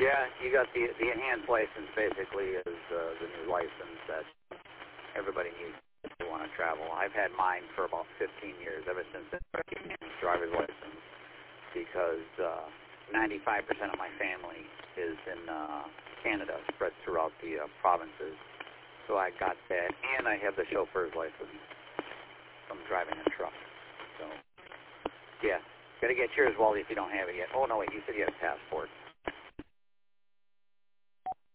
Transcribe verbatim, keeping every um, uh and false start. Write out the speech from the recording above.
Yeah, you got the the enhanced license. Basically, is uh, the new license that everybody needs if they want to travel. I've had mine for about fifteen years, ever since I got the enhanced driver's license, because uh, ninety-five percent of my family is in uh, Canada, spread throughout the uh, provinces. So I got that, and I have the chauffeur's license from driving a truck. So, yeah, got to get yours, Wally, if you don't have it yet. Oh, no, wait, you said you have a passport.